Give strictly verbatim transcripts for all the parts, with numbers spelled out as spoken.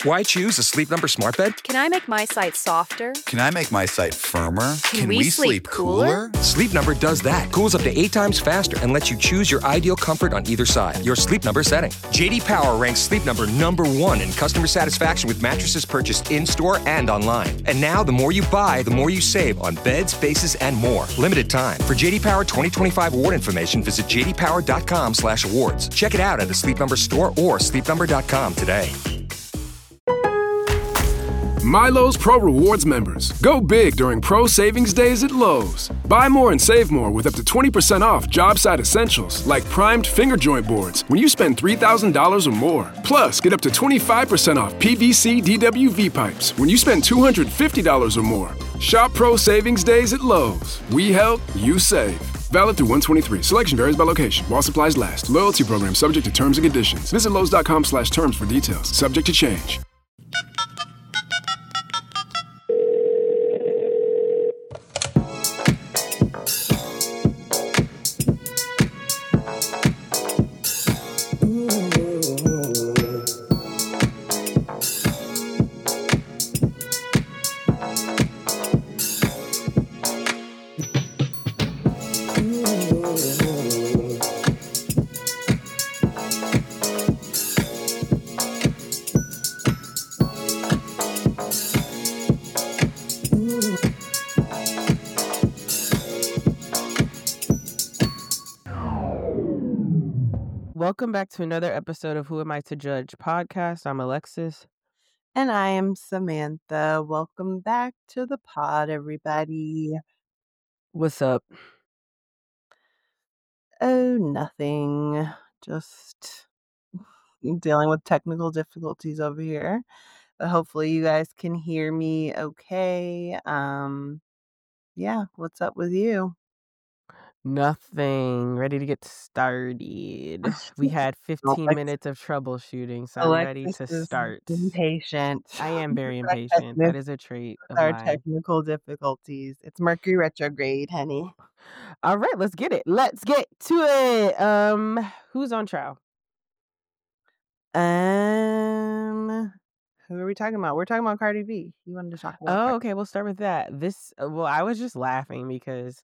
Why choose a Sleep Number smart bed? Can I make my site softer? Can I make my site firmer? Can, Can we, we sleep, sleep cooler? cooler? Sleep Number does that. Cools up to eight times faster and lets you choose your ideal comfort on either side. Your Sleep Number setting. J D Power ranks Sleep Number number one in customer satisfaction with mattresses purchased in-store and online. And now, the more you buy, the more you save on beds, bases, and more. Limited time. For J D Power twenty twenty-five award information, visit j d power dot com slash awards. Check it out at the Sleep Number store or sleep number dot com today. Milo's Pro Rewards members. Go big during Pro Savings Days at Lowe's. Buy more and save more with up to twenty percent off job site essentials like primed finger joint boards when you spend three thousand dollars or more. Plus, get up to twenty-five percent off P V C D W V pipes when you spend two hundred fifty dollars or more. Shop Pro Savings Days at Lowe's. We help, you save. Valid through one twenty-three. Selection varies by location. While supplies last. Loyalty program subject to terms and conditions. Visit lowes dot com slash terms for details. Subject to change. Welcome back to another episode of Who Am I to Judge podcast. I'm Alexis. And I am Samantha. Welcome back to the pod, everybody. What's up? Oh, nothing. Just dealing with technical difficulties over here. But hopefully you guys can hear me okay. Um, yeah, what's up with you? Nothing. Ready to get started. We had fifteen Alex- minutes of troubleshooting, so I'm Alexis ready to is start. impatient. I am very With our impatient. That techni- is a trait of with our mine. technical difficulties. It's Mercury retrograde, honey. All right, let's get it. Let's get to it. Um, who's on trial? Um, who are we talking about? We're talking about Cardi B. You wanted to talk about Oh, Cardi- okay. We'll start with that. This, uh, well, I was just laughing because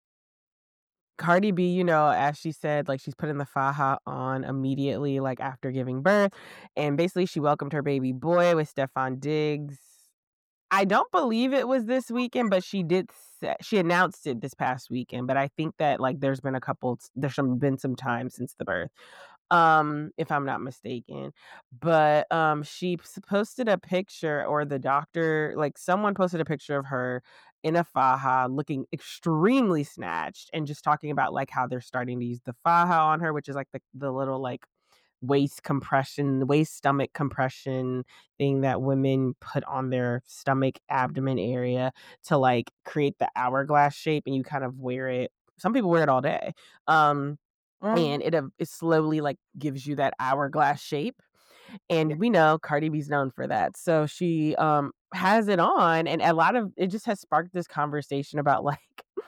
Cardi B, you know, as she said, like she's putting the faja on immediately, like after giving birth. And basically she welcomed her baby boy with Stefan Diggs. I don't believe it was this weekend, but she did, say, she announced it this past weekend. But I think that like there's been a couple, there's some, been some time since the birth, um, if I'm not mistaken. But um, she s- posted a picture, or the doctor, like someone posted a picture of her in a faja looking extremely snatched and just talking about like how they're starting to use the faja on her, which is like the, the little like waist compression, waist stomach compression thing that women put on their stomach abdomen area to like create the hourglass shape, and you kind of wear it. Some people wear it all day. Um, Mm. and it, uh, it slowly like gives you that hourglass shape. And we know Cardi B's known for that. So she um has it on, and a lot of it just has sparked this conversation about like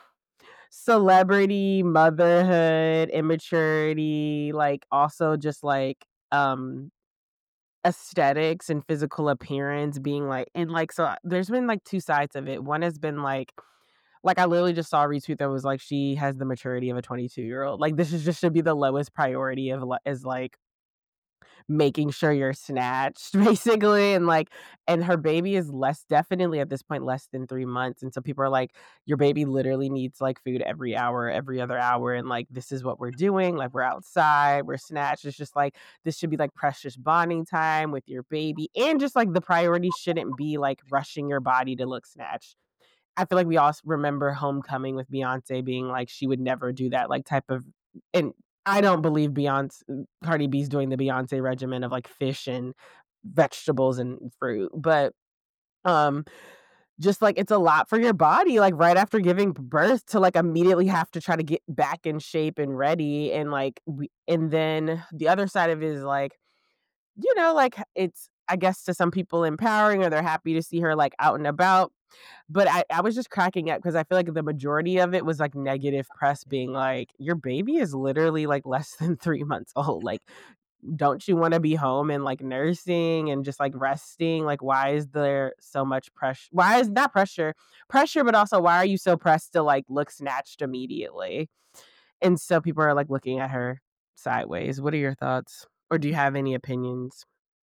celebrity, motherhood, immaturity, like also just like um aesthetics and physical appearance being like, and like, so there's been like two sides of it. One has been like like I literally just saw a retweet that was like, she has the maturity of a twenty-two year old. Like this is just should be the lowest priority of li- is like making sure you're snatched basically, and like, and her baby is less, definitely at this point less than three months, and so people are like, your baby literally needs like food every hour, every other hour, and like this is what we're doing, like we're outside, we're snatched. It's just like this should be like precious bonding time with your baby, and just like the priority shouldn't be like rushing your body to look snatched. I feel like we all remember Homecoming with Beyonce being like, she would never do that like type of, and I don't believe Beyonce, Cardi B's doing the Beyonce regimen of like fish and vegetables and fruit, but um, just like it's a lot for your body, like right after giving birth, to like immediately have to try to get back in shape and ready, and like, we, and then the other side of it is like, you know, like it's, I guess to some people empowering, or they're happy to see her like out and about. But I, I was just cracking up because I feel like the majority of it was like negative press being like, your baby is literally like less than three months old. Like don't you want to be home and like nursing and just like resting? Like, why is there so much pressure? Why is not pressure, pressure, but also why are you so pressed to like look snatched immediately? And so people are like looking at her sideways. What are your thoughts? Or do you have any opinions?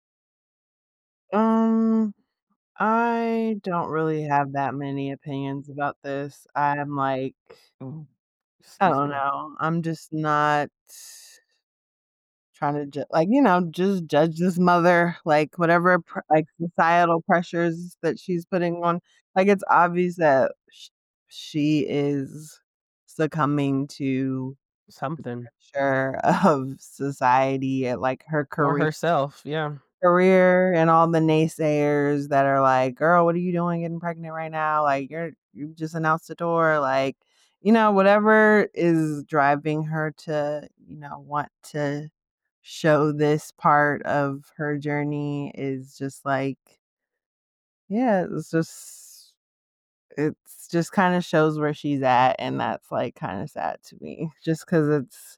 Um, I don't really have that many opinions about this. I'm like, Oh, I excuse don't me. know. I'm just not trying to ju- like, you know, just judge this mother, like whatever pr- like societal pressures that she's putting on. Like it's obvious that sh- she is succumbing to Something. pressure of society and like her Or career herself. Yeah. career and all the naysayers that are like, "Girl, what are you doing getting pregnant right now? Like, you're you just announced the door." Like, you know, whatever is driving her to, you know, want to show this part of her journey is just like, yeah, it's just it's just kind of shows where she's at, and that's like kind of sad to me, just because it's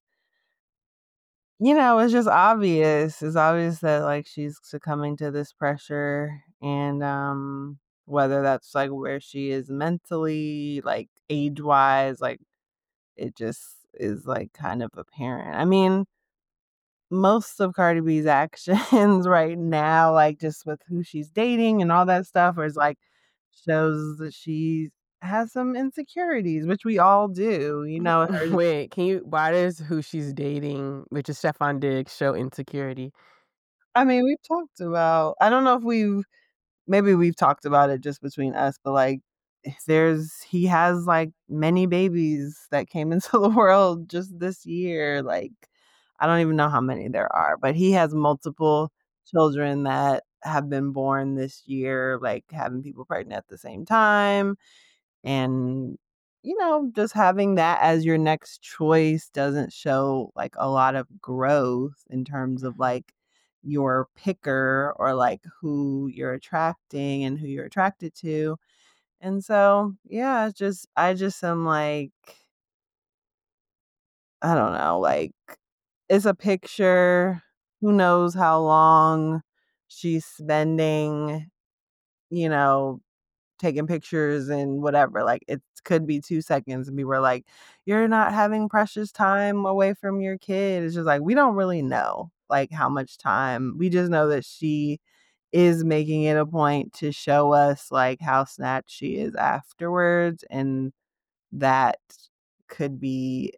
you know, it's just obvious. It's obvious that like she's succumbing to this pressure and um whether that's like where she is mentally, like age wise, like it just is like kind of apparent. I mean, most of Cardi B's actions right now, like just with who she's dating and all that stuff, is like shows that she has some insecurities, which we all do, you know. Her, Wait, can you why does who she's dating, which is Stefan Diggs, show insecurity? I mean, we've talked about. I don't know if we've maybe we've talked about it just between us, but like there's he has like many babies that came into the world just this year. Like I don't even know how many there are, but he has multiple children that have been born this year, like having people pregnant at the same time. And, you know, just having that as your next choice doesn't show like a lot of growth in terms of like your picker or like who you're attracting and who you're attracted to. And so, yeah, it's just, I just am like, I don't know, like, it's a picture. Who knows how long she's spending, you know, taking pictures and whatever. Like it could be two seconds and we were like, "You're not having precious time away from your kid." It's just like we don't really know like how much time. We just know that she is making it a point to show us like how snatched she is afterwards, and that could be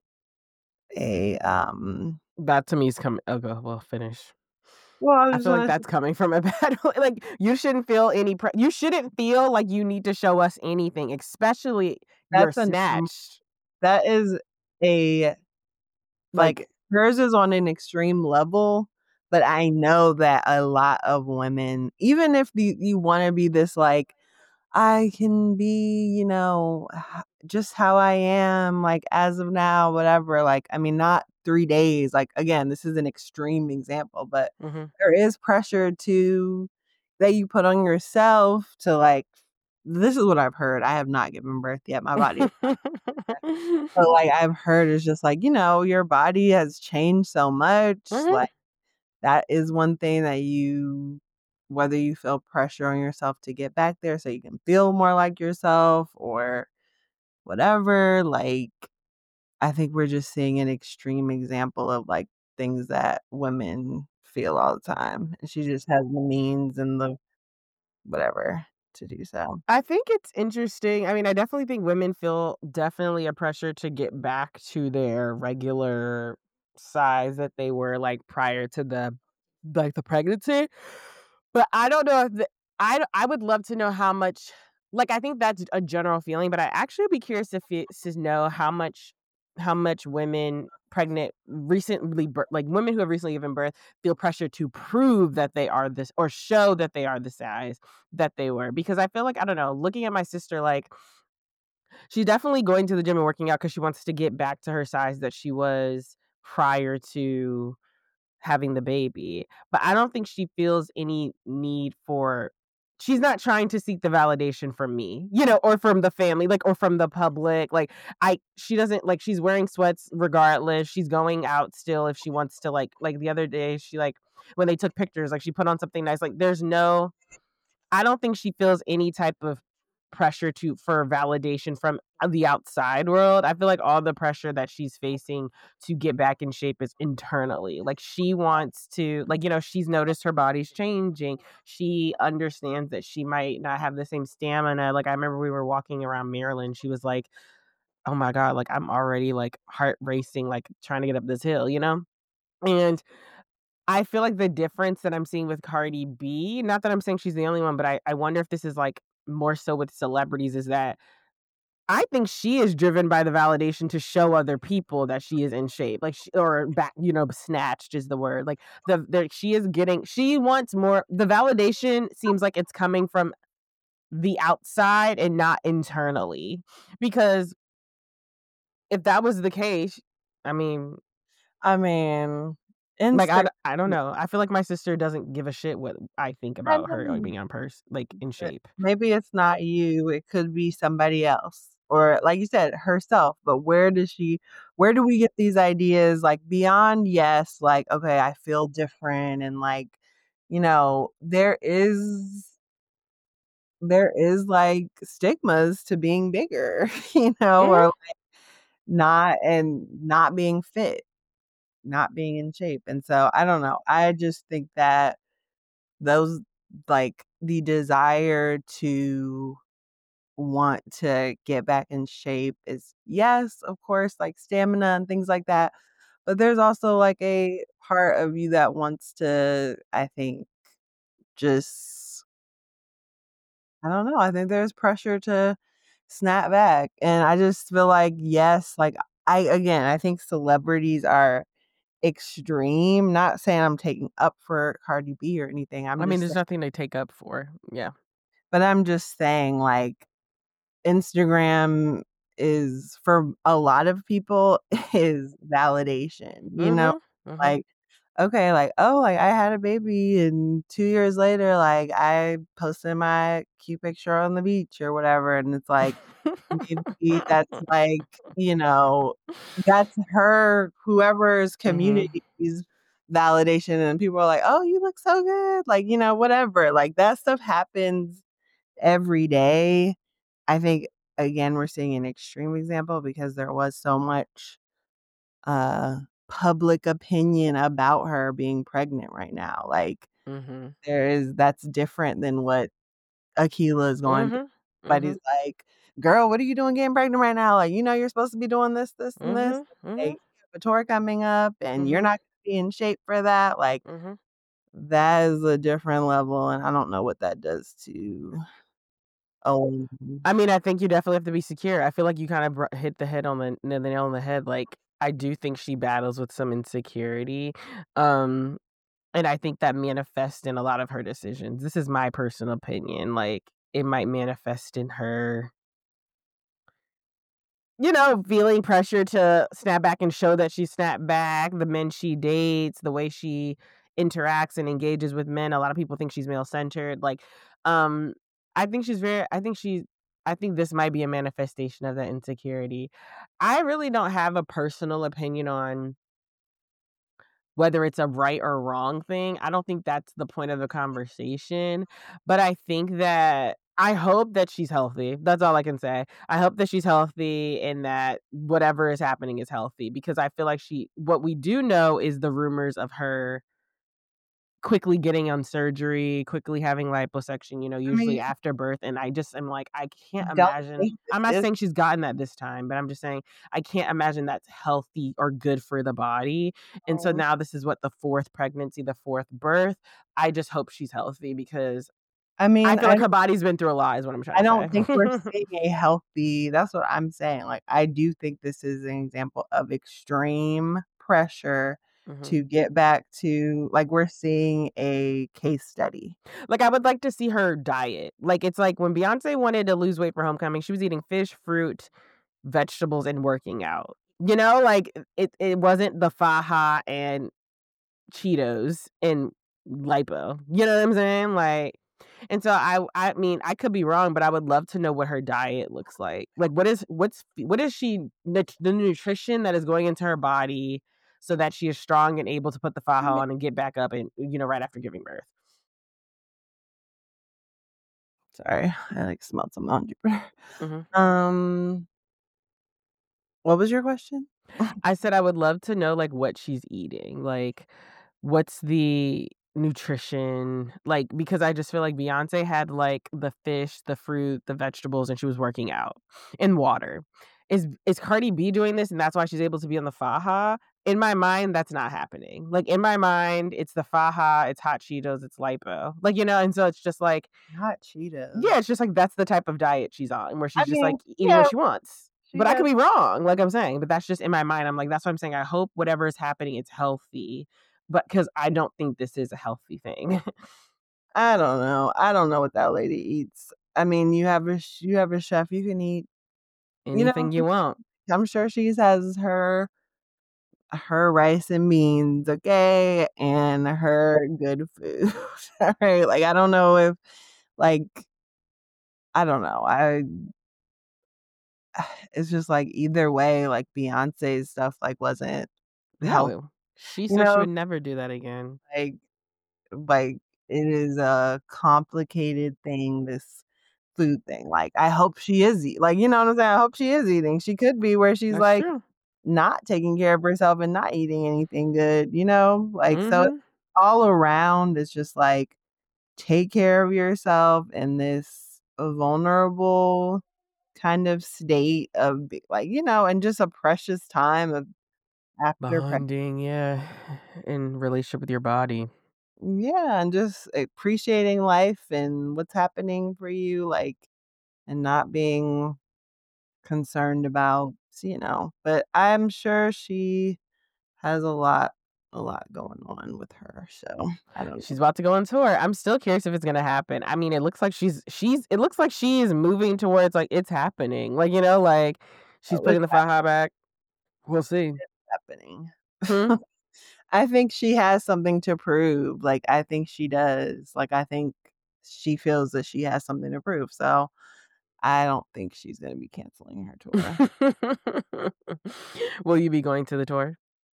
a um That to me is coming. Oh, go. Well, finish. well, I I was feel like gonna that's coming from a bad way. Like you shouldn't feel any. Pre- you shouldn't feel like you need to show us anything, especially you're that's a mm, snatched. that is a Like, like, hers is on an extreme level, but I know that a lot of women, even if you you wanna be this, like, "I can be, you know, h just how I am, like, as of now, whatever," like, I mean, not three days, like, again, this is an extreme example, but mhm. there is pressure to that you put on yourself to, like this is what I've heard, I have not given birth yet, my body is but, like, I've heard it's just, like, you know, your body has changed so much, Mhm. like, that is one thing that you whether you feel pressure on yourself to get back there so you can feel more like yourself or whatever, like, I think we're just seeing an extreme example of, like, things that women feel all the time, and she just has the means and the whatever to do so. I think it's interesting. I mean, I definitely think women feel definitely a pressure to get back to their regular size that they were like prior to the like the pregnancy. But I don't know if the, I I would love to know how much like I think that's a general feeling, but I actually would be curious if it, to know how much how much women pregnant recently bir- like women who have recently given birth feel pressure to prove that they are this or show that they are the size that they were, because I feel like I don't know, looking at my sister, like she's definitely going to the gym and working out because she wants to get back to her size that she was prior to having the baby. But I don't think she feels any need for she's not trying to seek the validation from me, you know, or from the family, like, or from the public. Like, I she doesn't like she's wearing sweats regardless. She's going out still if she wants to, like like the other day, she like when they took pictures, like she put on something nice. Like there's no I don't think she feels any type of pressure to for validation from the outside world. I feel like all the pressure that she's facing to get back in shape is internally. Like she wants to, like, you know, she's noticed her body's changing. She understands that she might not have the same stamina. Like I remember we were walking around Maryland. She was like, "Oh my God, like I'm already like heart racing, like trying to get up this hill, you know?" And I feel like the difference that I'm seeing with Cardi B, not that I'm saying she's the only one, but I, I wonder if this is like more so with celebrities, is that I think she is driven by the validation to show other people that she is in shape, like she, or back, you know, snatched is the word. Like the, the she is getting, she wants more. The validation seems like it's coming from the outside and not internally, because if that was the case, I mean, I mean, like I, Insta d- I don't know. I feel like my sister doesn't give a shit what I think I about her like, mean, being on purse, like in uh, shape. maybe it's not you, it could be somebody else, or like you said, herself, but where does she where do we get these ideas, like, beyond, yes, like, okay, I feel different and, like, you know, there is there is, like, stigmas to being bigger, you know, Mhm. or not and not being fit, not being in shape, and so, I don't know, I just think that those like, the desire to want to get back in shape is, yes, of course, like, stamina and things like that, but there's also, like, a part of you that wants to, I think, just I don't know, I think there's pressure to snap back, and I just feel like, yes, like, I again, I think celebrities are extreme, not saying I'm taking up for Cardi B or anything, I'm I mean, just there's saying nothing to take up for. Yeah. but I'm just saying, like, Instagram is for a lot of people is validation, you know? Mhm. Mhm. Like, okay, like, oh, like, I had a baby and two years later, like, I posted my cute picture on the beach or whatever, and it's like, maybe that's, like, you know, that's her whoever's Mhm. community's validation, and people are like, "Oh, you look so good," like, you know, whatever, like, that stuff happens every day. I think, again, we're seeing an extreme example because there was so much, uh, public opinion about her being pregnant right now, like, Mhm. there is that's different than what Akilah is going through. Mhm. Everybody's Mhm. like, "Girl, what are you doing getting pregnant right now? Like, you know you're supposed to be doing this, this, and this. Mhm. Like, Mhm. you have a tour coming up, and you're Mhm. not gonna be in shape for that." Like, Mhm. that is a different level, and I don't know what that does to a woman. I mean, I think you definitely have to be secure. I feel like you kind of br- hit the head on the, the nail on the head. Like, I do think she battles with some insecurity. Um, and I think that manifests in a lot of her decisions. This is my personal opinion. Like, it might manifest in her, you know, feeling pressure to snap back and show that she snapped back, the men she dates, the way she interacts and engages with men. A lot of people think she's male centered. Like, um, I think she's very, I think she, I think this might be a manifestation of that insecurity. I really don't have a personal opinion on whether it's a right or wrong thing. I don't think that's the point of the conversation, but I think that I hope that she's healthy. That's all I can say. I hope that she's healthy and that whatever is happening is healthy, because I feel like she what we do know is the rumors of her quickly getting on surgery, quickly having liposuction, you know, I mean, usually after birth, and I just am like, I can't don't imagine. think I'm not this saying she's gotten that this time, but I'm just saying I can't imagine that's healthy or good for the body, and so is now this is what, the fourth pregnancy, the fourth birth. I just hope she's healthy because I I mean, feel I like her body's been through a lot is what I'm trying I to don't think we're say. seeing a healthy that's what I'm saying, like, I do think this is an example of extreme pressure Mhm. to get back to like, we're seeing a case study. Like, I would like to see her diet. Like, it's like when Beyonce wanted to lose weight for Homecoming, she was eating fish, fruit, vegetables, and working out. You know, like it it wasn't the faja and Cheetos and lipo. You know what I'm saying? Like, And so I I mean, I could be wrong, but I would love to know what her diet looks like. Like, what is what's what is she the, the nutrition that is going into her body so that she is strong and able to put the faja on and get back up and you know right after giving birth. Sorry, I like smelled some on Jupiter. Mm-hmm. Um, what was your question? I said I would love to know like what she's eating. Like what's the nutrition like because I just feel like Beyonce had like the fish, the fruit, the vegetables, and she was working out in water. Is is Cardi B doing this and that's why she's able to be on the faja? In my mind, that's not happening. Like in my mind, it's the faja, it's hot Cheetos, it's lipo. Like, you know, and so it's just like Hot Cheetos. yeah, it's just like that's the type of diet she's on, where I she's just like mean, eating yeah, what she wants. she But I could has. be wrong, like I'm saying, but that's just in my mind. I'm like, that's what I'm saying. I hope whatever is happening, it's healthy, but because I don't think this is a healthy thing. I don't know. I don't know what that lady eats. I mean, you have a sh- you have a chef. You can eat. You know, Anything you want. I'm sure she has her her rice and beans, okay, and her good food. All right, like I don't know if like I don't know. I it's just like either way, like Beyonce's stuff like wasn't healthy. No, she You said she know, would never do that again. like like it is a complicated thing, this food thing. Like I hope she is eat like you know what I'm saying? I hope she is eating. She could be where she's That's like true. not taking care of herself and not eating anything good, you know? Like so Mm-hmm. all around it's just like take care of yourself in this vulnerable kind of state of be- like, you know, and just a precious time of after pregnancy. Bonding, yeah, in relationship with your body. Yeah, and just appreciating life and what's happening for you, like, and not being concerned about, you know. But I'm sure she has a lot, a lot going on with her. So I don't She's know. about to go on tour. I'm still curious if it's gonna happen. I mean, it looks like she's she's it looks like she is moving towards like it's happening. Like, you know, like she's Oh, it's putting the faja back. We'll see. happening. Hmm? I think she has something to prove. Like I think she does. Like I think she feels that she has something to prove. So I don't think she's gonna be canceling her tour. Will you be going to the tour?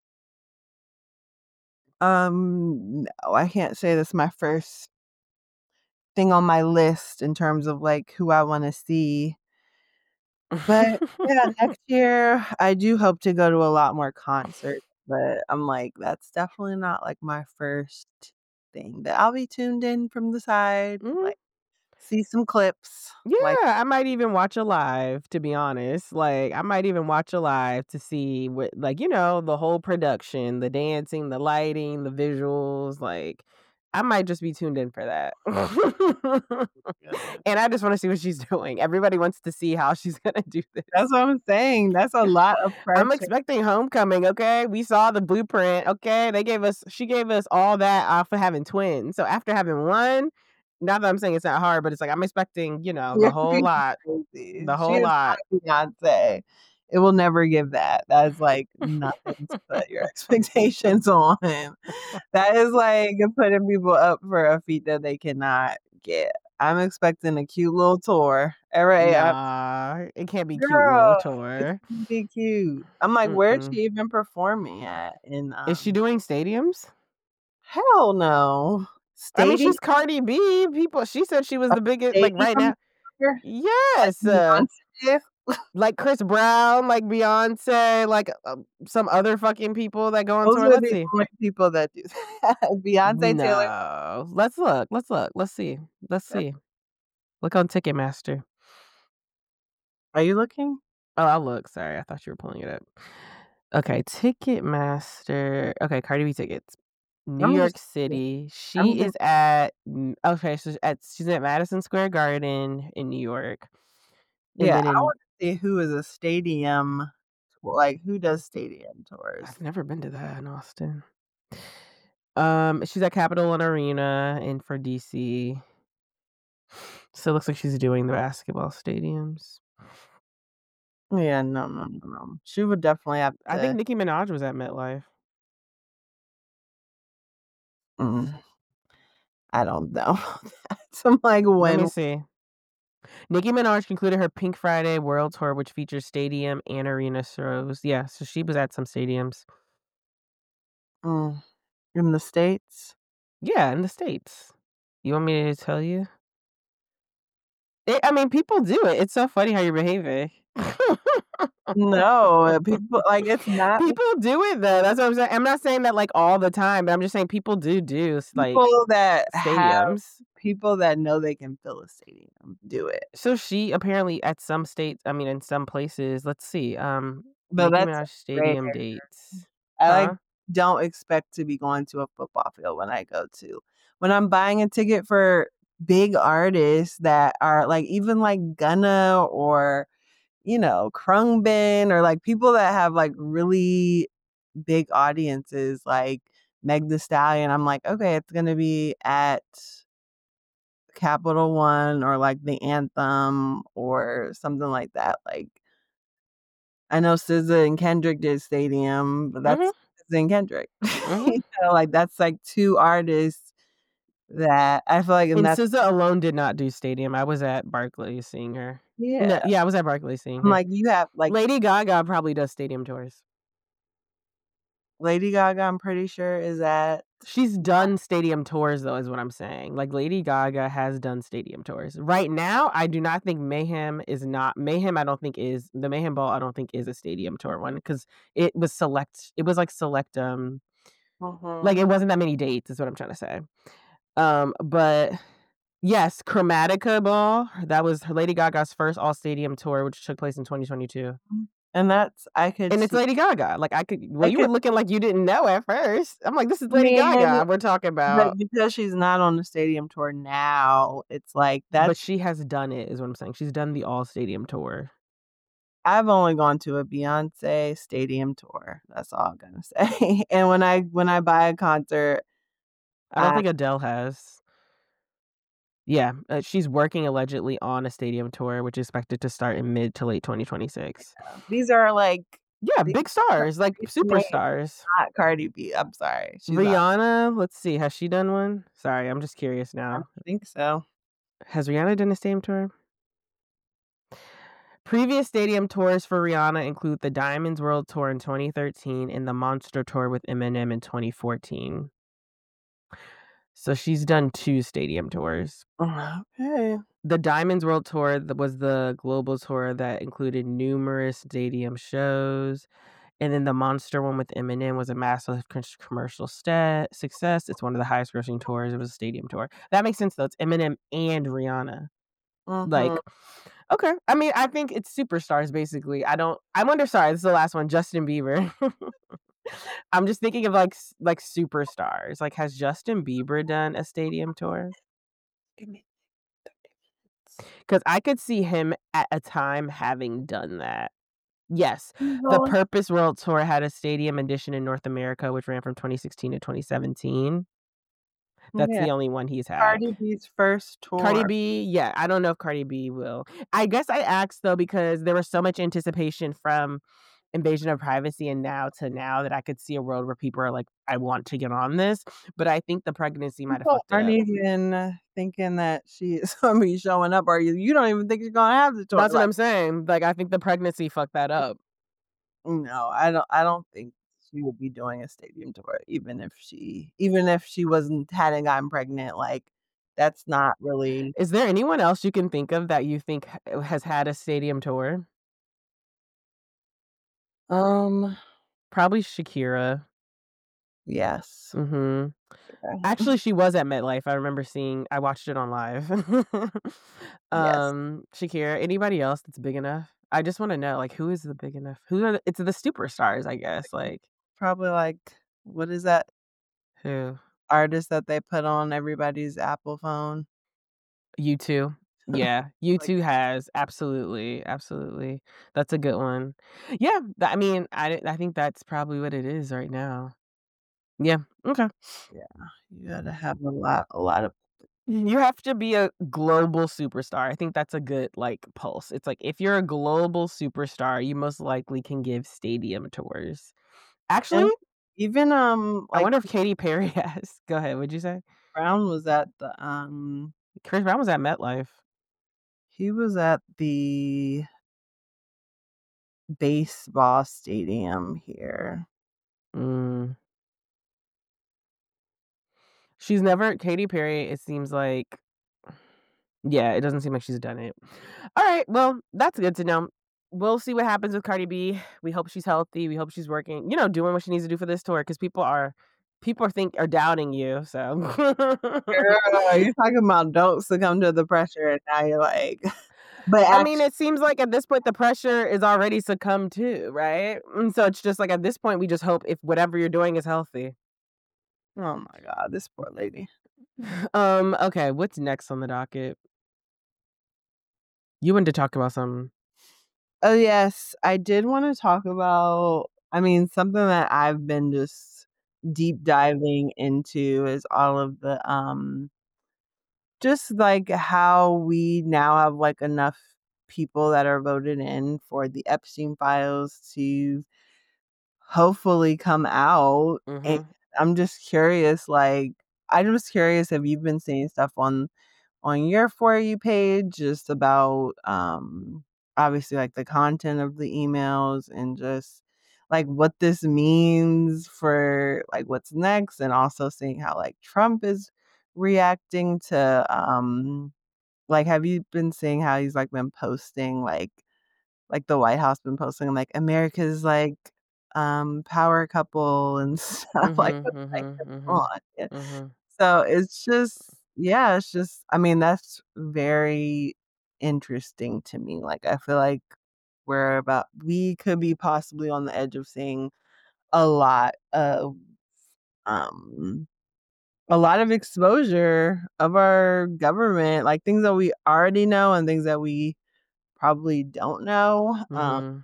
Um, no, I can't say that's my first thing on my list in terms of like who I want to see. But yeah, next year I do hope to go to a lot more concerts. But I'm like, that's definitely not like my first thing. But I'll be tuned in from the side, Mhm. like see some clips. Yeah, Like I might even watch a live, to be honest. Like, I might even watch a live to see what, like, you know, the whole production, the dancing, the lighting, the visuals. Like, I might just be tuned in for that. And I just want to see what she's doing. Everybody wants to see how she's going to do this. that's what I'm saying. That's a lot of I'm pressure. expecting homecoming, okay? We saw the blueprint, okay? They gave us, she gave us all that off of having twins. So after having one, not that I'm saying it's not hard, but it's like I'm expecting, you know, the You're whole being lot. crazy. The She whole is lot. not Beyonce. It will never give that. That's like nothing to put your expectations on. That is like putting people up for a feat that they cannot get. I'm expecting a cute little tour. All right, I'm, Nah, it can't be cute little girl, it's tour. gonna be cute. I'm like, where's Mm-mm. she even performing at? In Is she um, doing stadiums? hell no, I mean, stadium, she's Cardi B. People, she said she was a the biggest, like right stadium now. tour like Yes, uh, Beyonce. like Chris Brown, like Beyonce, like uh, some other fucking people that go on Those tour. are Let's the see. only people that do that. Beyonce, Taylor. No, let's look. Let's look. Let's see. Let's see. Look on Ticketmaster. Are you looking? Oh, I'll look. Sorry, I thought you were pulling it up. Okay, Ticketmaster. Okay, Cardi B tickets. New I'm York just, City. I'm She just, is at n- okay, so at she's at Madison Square Garden in New York. And yeah. then I in want to see who is a stadium, like who does stadium tours. I've never been to that in Austin. Um, she's at Capitol and Arena in for D C. So it looks like she's doing the basketball stadiums. Yeah, no, no, no, no. She would definitely have I think to. Nicki Minaj was at MetLife. Mm. I don't know. So I'm like, Let when? me see. Nicki Minaj concluded her Pink Friday World Tour, which features stadium and arena shows. Yeah, so she was at some stadiums. Mm, in the States? Yeah, in the States. You want me to tell you? It, I mean, people do it. It's so funny how you're behaving. No, people like it's not People do it though. That's what I'm saying. I'm not saying that like all the time, but I'm just saying people do do like people that have stadiums. people that know they can fill a stadium do it. So she apparently at some states, I mean, in some places. Let's see. Um, But Nicki that's Minaj rare. stadium dates. I like Huh? don't expect to be going to a football field when I go to. When I'm buying a ticket for big artists that are like even like Gunna or you know Khruangbin or like people that have like really big audiences like Meg Thee Stallion, I'm like, okay, it's gonna be at Capital One or like the Anthem or something like that. Like I know S Z A and Kendrick did stadium, but that's Mhm. S Z A and Kendrick. Mhm. You know, like that's like two artists that I feel like, and And that's S Z A alone did not do stadium. I was at Barclays seeing her. No, yeah. yeah, I was at Barclays seeing I'm her. like, you have like Lady Gaga probably does stadium tours. Lady Gaga, I'm pretty sure is at She's done stadium tours though, is what I'm saying. Like Lady Gaga has done stadium tours. Right now, I do not think Mayhem is not Mayhem. I don't think is the Mayhem Ball. I don't think is a stadium tour one because it was select. It was like select. Um, Mhm. like it wasn't that many dates. Is what I'm trying to say. Um, but yes, Chromatica Ball. That was her Lady Gaga's first all stadium tour, which took place in twenty twenty-two. and that's I could And it's see Lady Gaga. Like I could. Well, I you were could looking like you didn't know at first. I'm like, this is I Lady mean, Gaga. We're talking but about. because she's not on the stadium tour now, it's like But that's she has done it, is what I'm saying. She's done the all stadium tour. I've only gone to a Beyonce stadium tour. That's all I'm gonna say. And when I when I buy a concert, I don't I think Adele has. Yeah, uh, she's working allegedly on a stadium tour, which is expected to start in mid to late twenty twenty-six. these are like Yeah, these big stars, like these names, superstars. not Cardi B. I'm sorry. She's not. Rihanna, let's see, has she done one? Sorry, I'm just curious I now. don't think so. Has Rihanna done a stadium tour? Previous stadium tours for Rihanna include the Diamonds World Tour in twenty thirteen and the Monster Tour with Eminem in twenty fourteen. So she's done two stadium tours. Okay. The Diamonds World Tour th- was the global tour that included numerous stadium shows. And then the Monster one with Eminem was a massive con- commercial sta- success. It's one of the highest grossing tours. It was a stadium tour. That makes sense, though. It's Eminem and Rihanna. Like, Mhm. okay. I mean, I think it's superstars, basically. I don't, I wonder, sorry, this is the last one, Justin Bieber. I'm just thinking of like s- like superstars. Like, has Justin Bieber done a stadium tour? Give me thirty Because I could see him at a time having done that. Yes. minutes. The Well, Purpose World Tour had a stadium edition in North America, which ran from twenty sixteen to twenty seventeen. That's yeah. the only one he's had. Cardi B's first Cardi tour. B, yeah, I don't know if Cardi B will. I guess I asked though because there was so much anticipation from Invasion of Privacy and now to now that I could see a world where people are like, I want to get on this. But I think the pregnancy might have People fucked it aren't up. even uh, thinking that she is gonna be showing up, or you you don't even think she's gonna have the tour. That's what Like, I'm saying. Like, I think the pregnancy fucked that up. no, I don't. I don't think she would be doing a stadium tour, even if she, even if she wasn't hadn't gotten pregnant. Like, that's not really. Is there anyone else you can think of that you think ha- has had a stadium tour? Um. Probably Shakira. Yes. Mm-hmm. Okay. Actually, she was at MetLife. I remember seeing. I watched it on live. Yes. um, Shakira. Anybody else that's big enough? I just want to know, like, who is the big enough? Who are the, it's the superstars, I guess. Like Probably like what is that who? artist that they put on everybody's Apple phone? U two. Yeah, Like, U two has absolutely, absolutely. That's a good one. Yeah, th- I mean, I I think that's probably what it is right now. Yeah. Okay. yeah, you gotta have a lot, a lot of. You have to be a global superstar. I think that's a good like pulse. It's like if you're a global superstar, you most likely can give stadium tours. Actually, And even um I like wonder if Katy Perry has. Go ahead. What'd you say? Brown was at the, um Chris Brown was at MetLife. he was at the baseball stadium here. Mm. She's never Katy Perry, it seems like yeah, it doesn't seem like she's done it. Alright, well, that's good to know. We'll see what happens with Cardi B. We hope she's healthy, we hope she's working, you know, doing what she needs to do for this tour, 'cause people are people are think are doubting you, so Girl, you're talking about don't succumb to the pressure, and now you're like but I mean, act it seems like at this point, the pressure is already succumbed to, right? And so it's just like, at this point, we just hope if whatever you're doing is healthy. Oh my god, this poor lady. Um, okay, what's next on the docket? You wanted to talk about something. Oh, yes. I did wanna talk about I mean, something that I've been just deep diving into is all of the, um just, like, how we now have, like, enough people that are voted in for the Epstein files to hopefully come out, and Mhm. I'm just curious, like I'm just curious if you've been seeing stuff on on your For You page just about, um, obviously, like, the content of the emails and just, like, what this means for, like, what's next, and also seeing how, like, Trump is reacting to, um like, have you been seeing how he's, like, been posting, like like, the White House been posting, like, America's, like, um, power couple and stuff like, Mhm, what like, mhm, come mhm, on, yeah. mhm. So, it's just yeah, it's just I mean, that's very interesting to me, like, I feel like we're about we could be possibly on the edge of seeing a lot of, um a lot of exposure of our government, like, things that we already know and things that we probably don't know, um Mhm.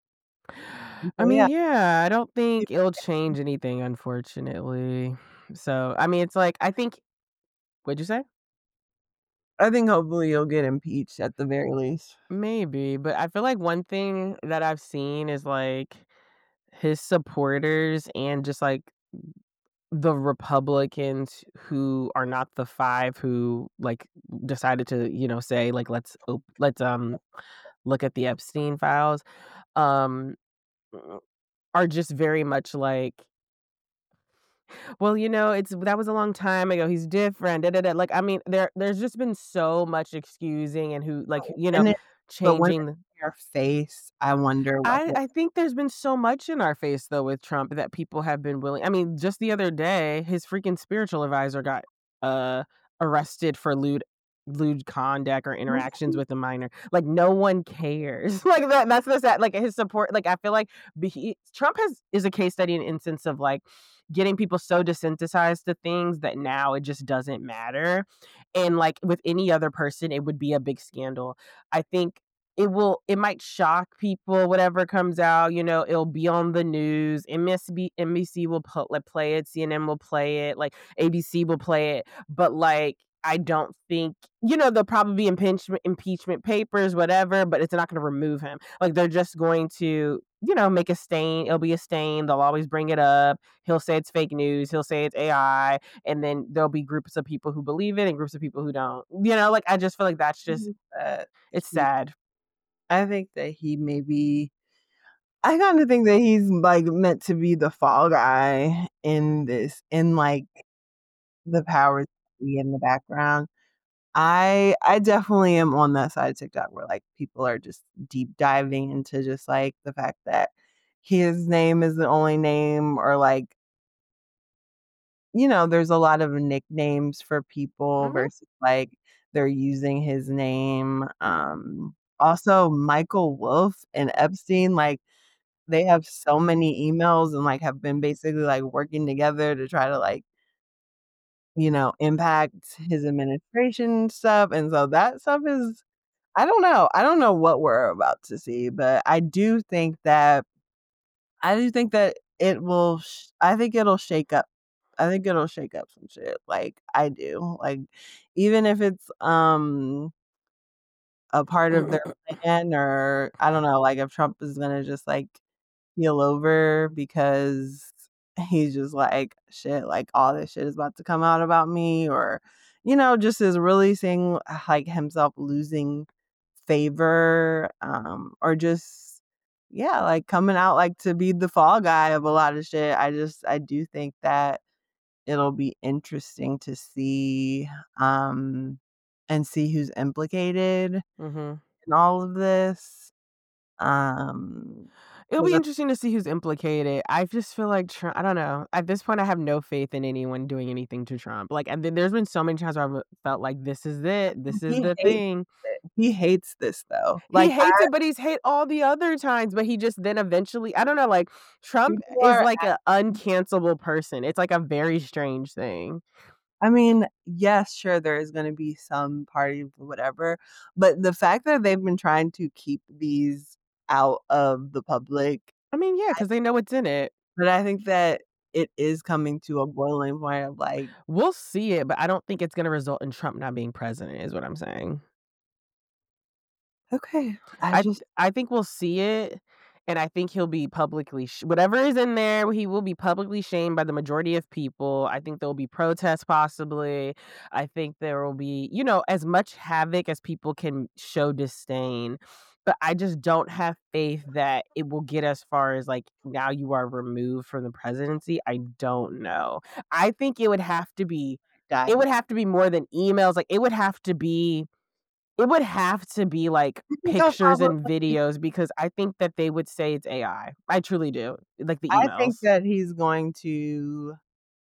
I so, mean, yeah. yeah, I don't think it'll change anything, unfortunately. So, I mean, it's like, I think What'd you say? I think hopefully he'll get impeached at the very least. Maybe, but I feel like one thing that I've seen is, like, his supporters and just, like, the Republicans who are not the five who, like, decided to, you know, say, like, "Let's op let's, um, look at the Epstein files," um, are just very much like "Well, you know, it's that was a long time ago, he's different, da, da, da," like, I mean, there there's just been so much excusing and who like, Oh, you know, and it but when changing it's the in your face, I wonder what I he'll I think there's been so much in our face, though, with Trump that people have been willing I mean, just the other day, his freaking spiritual advisor got, uh, arrested for lewd lewd conduct or interactions with a minor. Like, no one cares. Like, that that's the sad like, his support like, I feel like be he Trump has is a case study in instance of, like, getting people so desensitized to things that now it just doesn't matter, and, like, with any other person, it would be a big scandal. I think it will it might shock people, whatever comes out, you know, it'll be on the news, MSB NBC will pu like, play it, C N N will play it, like, A B C will play it, but, like, I don't think you know, there'll probably be impeachment impeachment papers, whatever, but it's not gonna remove him. Like, they're just going to, you know, make a stain it'll be a stain, they'll always bring it up, he'll say it's fake news, he'll say it's A I, and then there'll be groups of people who believe it and groups of people who don't. You know, like, I just feel like that's just that it's he sad. I think that he may be I kinda think that he's, like, meant to be the fall guy in this in, like, the powers that be in the background. I I definitely am on that side of TikTok where, like, people are just deep diving into just, like, the fact that his name is the only name or, like you know, there's a lot of nicknames for people Mhm. versus, like, they're using his name, um, also, Michael Wolff and Epstein, like, they have so many emails and, like, have been basically, like, working together to try to, like you know, impact his administration stuff, and so that stuff is I don't know I don't know what we're about to see, but I do think that I do think that it will sh I think it'll shake up I think it'll shake up some shit, like, I do, like, even if it's, um a part of their plan or I don't know, like, if Trump is gonna just, like, keel over because he's just like, shit, like all this shit is about to come out about me, or, you know, just is really seeing like himself losing favor, um, or just, yeah, like coming out like to be the fall guy of a lot of shit. I just, I do think that it'll be interesting to see, um, and see who's implicated Mm-hmm. in all of this. Um, It'll 'cause be I- interesting to see who's implicated. I just feel like Trump, I don't know. At this point, I have no faith in anyone doing anything to Trump. Like, and then there's been so many times where I've felt like this is it. This is he the hates thing. it. He hates this though. He Like hates it, but he's hate all the other times. But he just then eventually, I don't know. Like Trump people is are like an uncancelable person. It's like a very strange thing. I mean, yes, sure, there is going to be some party, whatever, but the fact that they've been trying to keep these out of the public, I mean, yeah, because they know what's in it. but I think that it is coming to a boiling point of like, We'll see it, but I don't think it's going to result in Trump not being president, is what I'm saying. okay, I I just, I think we'll see it, and I think he'll be publicly sh- whatever is in there. He will be publicly shamed by the majority of people. I think there will be protests, possibly. I think there will be, you know, as much havoc as people can show disdain. But I just don't have faith that it will get as far as like now you are removed from the presidency. I don't know. I think it would have to be. die. It would have to be more than emails. Like it would have to be. It would have to be, like, I think I'll pictures and probably- videos because I think that they would say it's A I. I truly do. Like, the I emails. think that he's going to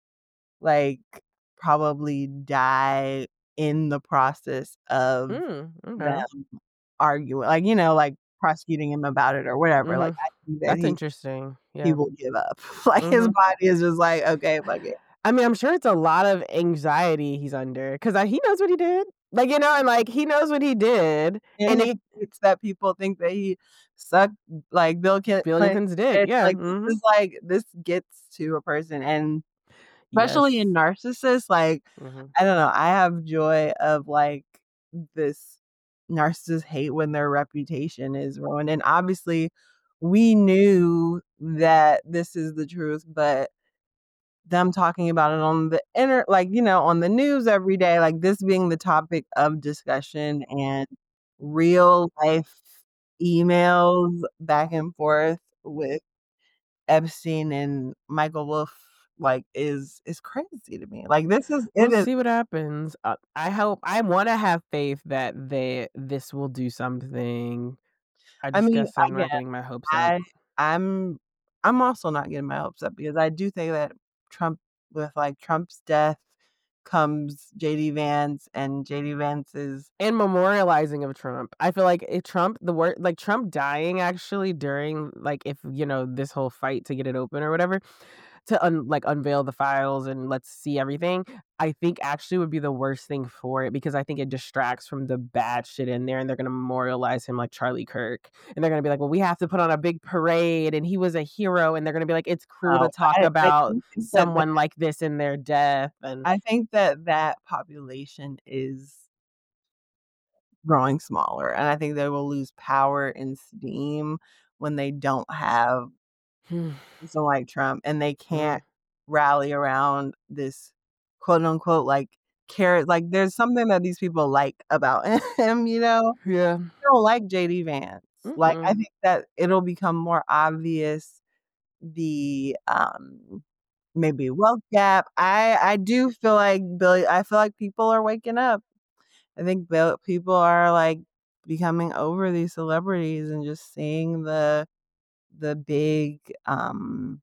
like probably die in the process of Mm, okay. them arguing, like, you know, like prosecuting him about it or whatever. Like, Mhm. I think that That's he, interesting. he Yeah. will give up. Like, his Mhm. body is just like, okay, fuck it. I mean, I'm sure it's a lot of anxiety he's under because he knows what he did. Like, you know, and, like, he knows what he did. And And he it hates that people think that he sucked, like, Bill Clinton. Bill Clinton's dick. It's Yeah. like, Mhm. this is like, this gets to a person. And especially Yes. in narcissists, like, Mhm. I don't know, I have joy of, like, this narcissists hate when their reputation is ruined. And obviously, we knew that this is the truth, but them talking about it on the inter like, you know, on the news every day, like this being the topic of discussion and real life emails back and forth with Epstein and Michael Wolff, like, is is crazy to me. Like, this is it We'll is see what happens. Uh, I hope I wanna have faith that they this will do something. I I just mean, guess I'm again, not getting my hopes up. I I'm I'm also not getting my hopes up because I do think that Trump with like Trump's death comes J D Vance, and J D Vance is And memorializing of Trump. I feel like if Trump, the word, like Trump dying actually during, like, if, you know, this whole fight to get it open or whatever, to un, like unveil the files and let's see everything, I think actually would be the worst thing for it because I think it distracts from the bad shit in there and they're going to memorialize him like Charlie Kirk. And they're going to be like, well, we have to put on a big parade and he was a hero. And they're going to be like, it's cruel oh, to talk I, I about think that, that someone like this in their death. And I think that that population is growing smaller, and I think they will lose power and steam when they don't have someone like Trump, and they can't rally around this quote unquote like carrot. Like, there's something that these people like about him, you know. yeah. They don't like J D Vance. Like, I Mm-mm. think that it'll become more obvious the um maybe wealth gap. I I do feel like Billy. I feel like people are waking up. I think Bill, people are like becoming over these celebrities and just seeing the the big um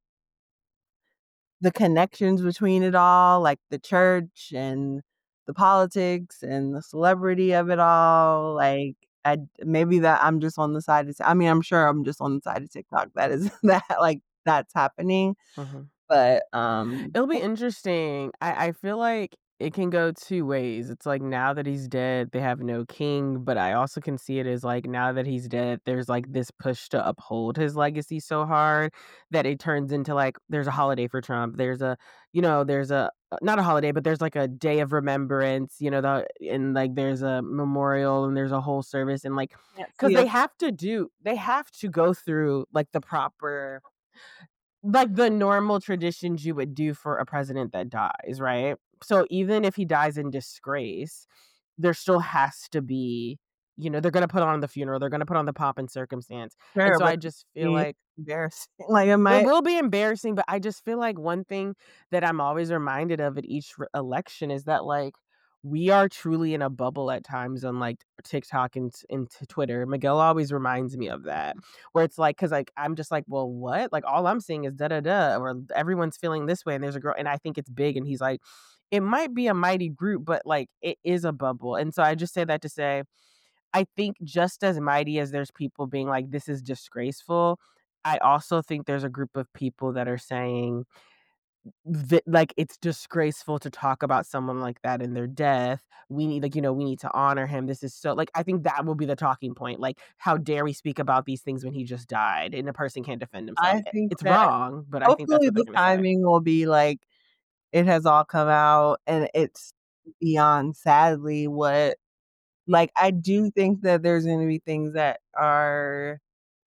the connections between it all, like the church and the politics and the celebrity of it all. Like, I maybe that I'm just on the side of, I mean, I'm sure I'm just on the side of TikTok that is that like that's happening. Mhm. But um It'll be interesting. I, I feel like it can go two ways. It's like now that he's dead, they have no king, but I also can see it as like now that he's dead, there's like this push to uphold his legacy so hard that it turns into like there's a holiday for Trump. There's a, you know, there's a uh, not a holiday, but there's like a day of remembrance, you know, the and like there's a memorial and there's a whole service and like can't because see they it. have to do they have to go through like the proper like the normal traditions you would do for a president that dies, right? So even if he dies in disgrace, there still has to be, you know, they're gonna put on the funeral, they're gonna put on the pomp and circumstance. And Sure, so but I just feel be like embarrassing. Like, it it might will be embarrassing, but I just feel like one thing that I'm always reminded of at each re- election is that like we are truly in a bubble at times on like TikTok and, t- and t- Twitter. Miguel always reminds me of that, where it's like, because like I'm just like, well, what? Like all I'm seeing is da da da, or everyone's feeling this way, and there's a girl, and I think it's big, and he's like, it might be a mighty group, but like it is a bubble, and so I just say that to say I think just as mighty as there's people being like, "This is disgraceful," I also think there's a group of people that are saying that, like, it's disgraceful to talk about someone like that in their death. We need, like, you know, we need to honor him. This is so, like, I think that will be the talking point. Like, how dare we speak about these things when he just died and a person can't defend himself? I Eh, think It's that wrong, but I think that's hopefully what they're the gonna say. timing will be like, it has all come out and it's beyond sadly what like, I do think that there's gonna be things that are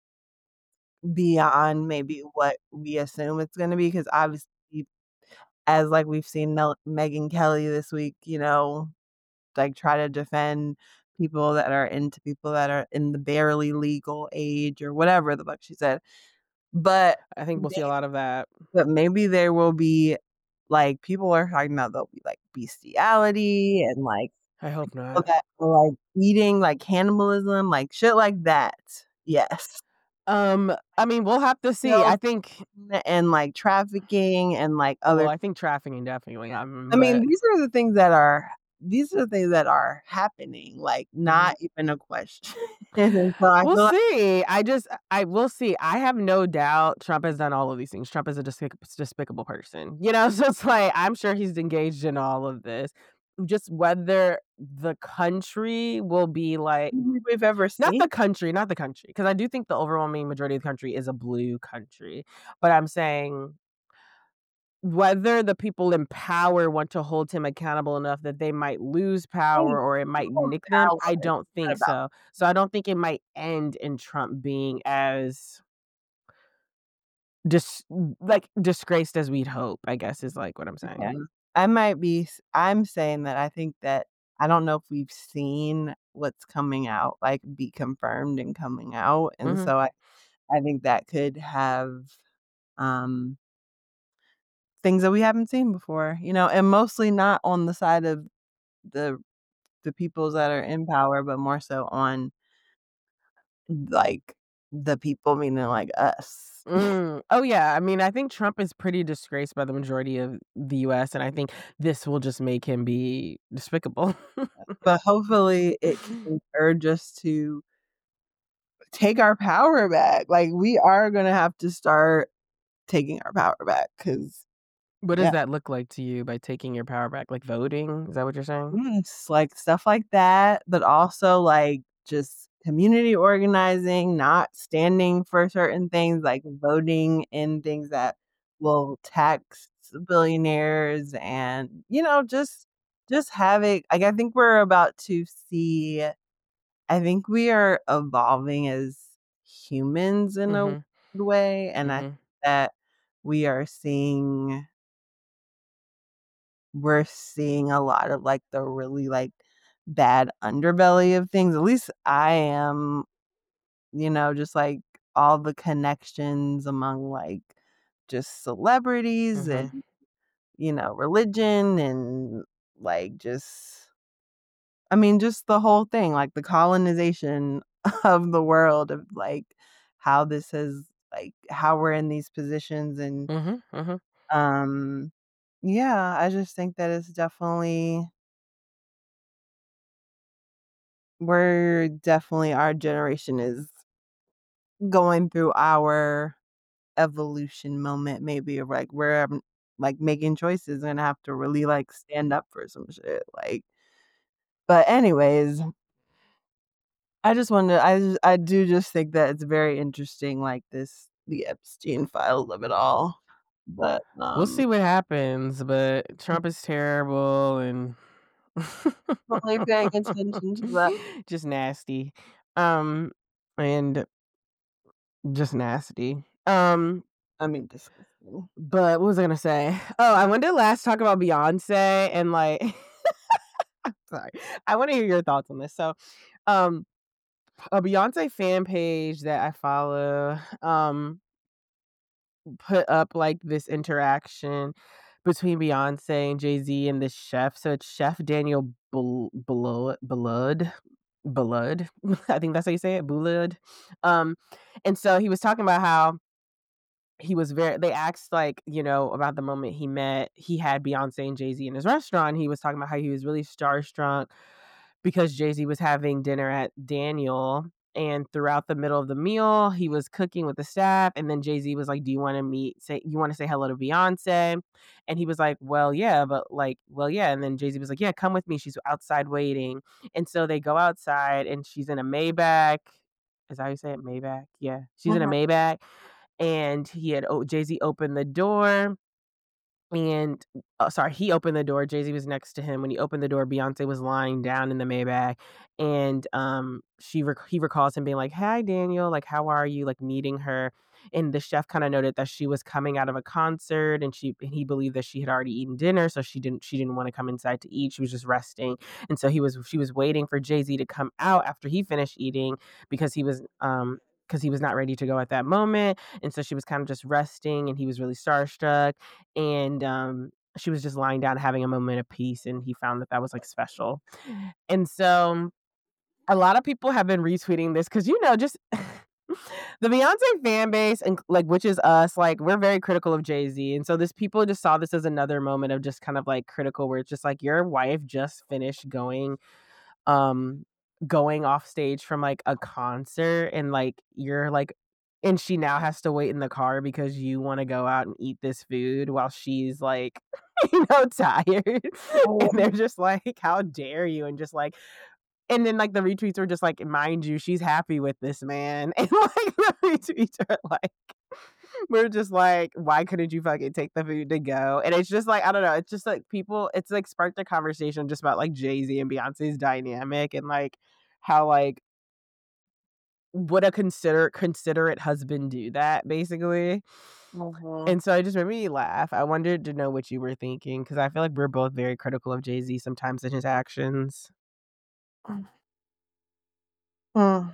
beyond maybe what we assume it's gonna be because obviously, as, like, we've seen Mel Megyn Kelly this week, you know, like, try to defend people that are into people that are in the barely legal age or whatever the fuck she said. But I think we'll may see a lot of that. but maybe there will be like, people are talking about there'll be, like, bestiality and, like, I hope people not. that are, like, eating, like, cannibalism, like, shit like that. Yes. Um, I mean, we'll have to see. Children I think and, like, trafficking and, like, well, other I think trafficking definitely, um, I mean, but these are the things that are these are the things that are happening, like, mhm. not even a question. And so I We'll feel like see. I just I will see. I have no doubt Trump has done all of these things. Trump is a despic despicable person, you know? So it's like, I'm sure he's engaged in all of this. Just whether the country will be like we've ever not seen. the country, not the country, because I do think the overwhelming majority of the country is a blue country, but I'm saying whether the people in power want to hold him accountable enough that they might lose Hey, power or it might people's nick them, power I is don't not think about so. So I don't think it might end in Trump being as dis like, disgraced as we'd hope, I guess, is, like, what I'm yeah. saying. I might be s I'm saying that I think that I don't know if we've seen what's coming out, like, be confirmed and coming out, and Mhm, so I I think that could have, um, things that we haven't seen before, you know, and mostly not on the side of the the peoples that are in power, but more so on, like, the people, meaning, like, us. mm. Oh, yeah, I mean, I think Trump is pretty disgraced by the majority of the U S, and I think this will just make him be despicable. But hopefully it can urge us to take our power back, like, we are gonna have to start taking our power back because What does yeah, that look like to you by taking your power back? Like voting? Is that what you're saying? yes, like, stuff like that, but also, like, just community organizing, not standing for certain things, like voting in things that will tax billionaires and, you know, just just having like, I think we're about to see I think we are evolving as humans in a weird Mhm, way, and I think mhm, that we are seeing we're seeing a lot of, like, the really, like, bad underbelly of things, at least I am, you know, just, like, all the connections among, like, just celebrities mhm, and, you know, religion and, like, just I mean, just the whole thing, like, the colonization of the world of, like, how this has like, how we're in these positions and, mhm, mhm. um, yeah, I just think that it's definitely we're definitely our generation is going through our evolution moment maybe of, like, where I'm, like, making choices and I have to really, like, stand up for some shit, like but anyways I just wanted I just I do just think that it's very interesting, like, this the Epstein files of it all. But, We'll um, see what happens, but Trump is terrible and definitely paying attention to that. just nasty. Um, and just nasty. Um, I mean, disgusting. But what was I gonna say? Oh, I wanted to last talk about Beyonce and like I'm sorry. I want to hear your thoughts on this. So, um, a Beyonce fan page that I follow, um, put up like this interaction between Beyonce and Jay-Z and this chef. So it's Chef Daniel Bul- Bulud, Bulud, Bulud. I think that's how you say it, Bulud. Um, and so he was talking about how he was very they asked like, you know, about the moment he met he had Beyonce and Jay-Z in his restaurant. He was talking about how he was really starstruck because Jay-Z was having dinner at Daniel, and throughout the middle of the meal, he was cooking with the staff, and then Jay-Z was like, "Do you wanna meet say you wanna say hello to Beyonce?" And he was like, "Well, yeah, but like, well, yeah." And then Jay-Z was like, "Yeah, come with me. She's outside waiting." And so they go outside and she's in a Maybach. Is that how you say it? Maybach? Yeah. She's in a Mhm. Maybach, and he had oh, Jay-Z opened the door and oh, sorry, he opened the door. Jay-Z was next to him. When he opened the door, Beyonce was lying down in the Maybach, and um, she rec- he recalls him being like, "Hi, Daniel. Like, how are you?" Like meeting her, and the chef kind of noted that she was coming out of a concert, and she and he believed that she had already eaten dinner, so she didn't she didn't want to come inside to eat. She was just resting, and so he was she was waiting for Jay-Z to come out after he finished eating because he was um because he was not ready to go at that moment, and so she was kind of just resting, and he was really starstruck, and um, she was just lying down having a moment of peace, and he found that that was like special. And so a lot of people have been retweeting this because, you know, just the Beyonce fan base and like which is us, like we're very critical of Jay-Z. And so this people just saw this as another moment of just kind of like critical where it's just like your wife just finished going um going off stage from like a concert, and like you're like and she now has to wait in the car because you want to go out and eat this food while she's like you know tired. And they're just like, how dare you, and just like and then like the retweets are just like, mind you, she's happy with this man. And like the retweets are like we're just like, why couldn't you fucking take the food to go? And it's just like, I don't know. It's just like people, it's like sparked a conversation just about like Jay-Z and Beyonce's dynamic and like how like would a consider considerate husband do that basically. Mhm. And so it just made me laugh. I wanted to know what you were thinking because I feel like we're both very critical of Jay-Z sometimes in his actions. Mm.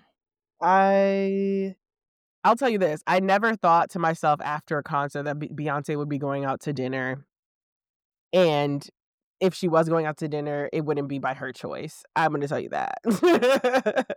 I I'll tell you this. I never thought to myself after a concert that Be- Beyonce would be going out to dinner. And if she was going out to dinner, it wouldn't be by her choice. I'm gonna tell you that.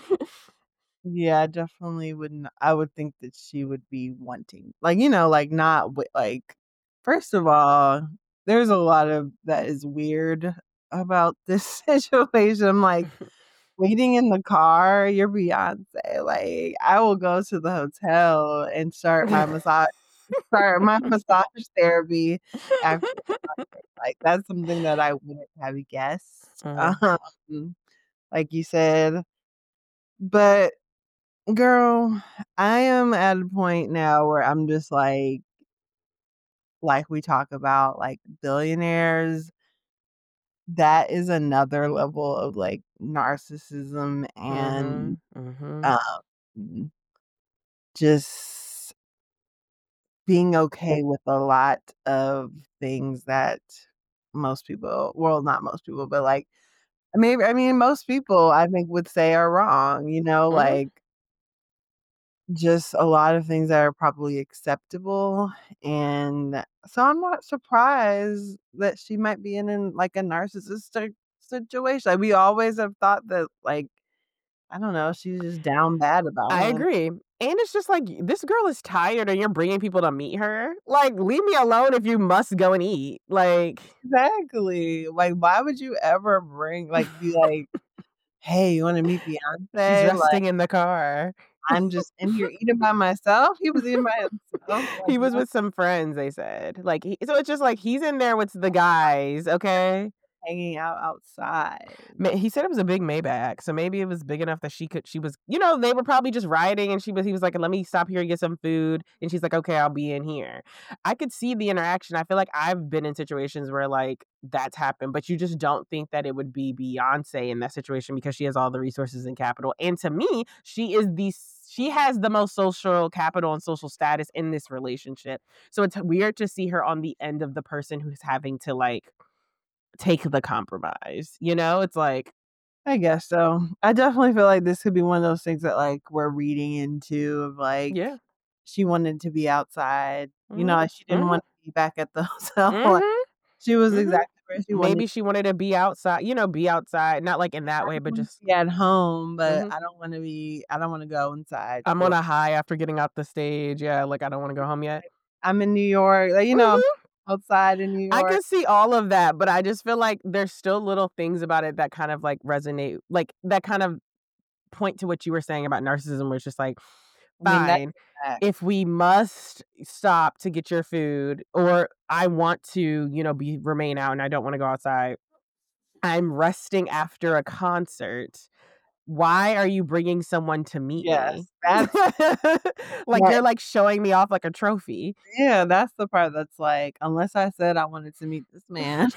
yeah, I definitely wouldn't. I would think that she would be wanting, like, you know, like not wi- like. First of all, there's a lot of that is weird about this situation. Like waiting in the car, you're Beyonce. Like I will go to the hotel and start my massage, start my massage therapy after. Like that's something that I wouldn't have guessed. Mhm. Um, like you said, but girl, I am at a point now where I'm just like like we talk about like billionaires, that is another level of like narcissism and Mhm. Mhm. um just being okay with a lot of things that most people, well, not most people, but like maybe I mean most people I think would say are wrong, you know, Mhm. like just a lot of things that are probably acceptable, and so I'm not surprised that she might be in an like, a narcissistic situation. Like, we always have thought that, like, I don't know, she's just down bad about I him. agree. And it's just like this girl is tired and you're bringing people to meet her. Like, leave me alone if you must go and eat. Like, Exactly. Like, why would you ever bring like, be like, "Hey, you wanna meet she's Beyonce?" Like, resting in the car. "I'm just in here eating by myself?" He was eating by himself, like, He was what, with some friends, they said. Like, he, so it's just like he's in there with the guys, okay? hanging out outside. Ma he said it was a big Maybach, so maybe it was big enough that she could she was you know, they were probably just riding and she was he was like, "Let me stop here and get some food," and she's like, "Okay, I'll be in here." I could see the interaction. I feel like I've been in situations where, like, that's happened, but you just don't think that it would be Beyoncé in that situation because she has all the resources and capital, and to me, she is the she has the most social capital and social status in this relationship. So it's weird to see her on the end of the person who's having to like take the compromise. You know, it's like I guess so. I definitely feel like this could be one of those things that like we're reading into of like yeah. she wanted to be outside. You know, Mhm. like she didn't Mhm. want to be back at the hotel. Like, Mhm. she was Mhm. exactly where she wanted Maybe she wanted to be outside, you know, be outside, not like in that way, but to just be at home, but Mhm. I don't want to be. I don't want to go inside. I'm So on a high after getting off the stage. Yeah, like I don't want to go home yet. I'm in New York. Like you know, I'm Mhm. outside in New I York. can see all of that, but I just feel like there's still little things about it that kind of like resonate, like that kind of point to what you were saying about narcissism, where it's just like, I mean that's fine, a fact. if we must stop to get your food, or I want to, you know, be remain out and I don't want to go outside, I'm resting after a concert. Why are you bringing someone to meet me? Yes, that's Like that. you're like showing me off like a trophy. Yeah, that's the part that's like, unless I said I wanted to meet this man,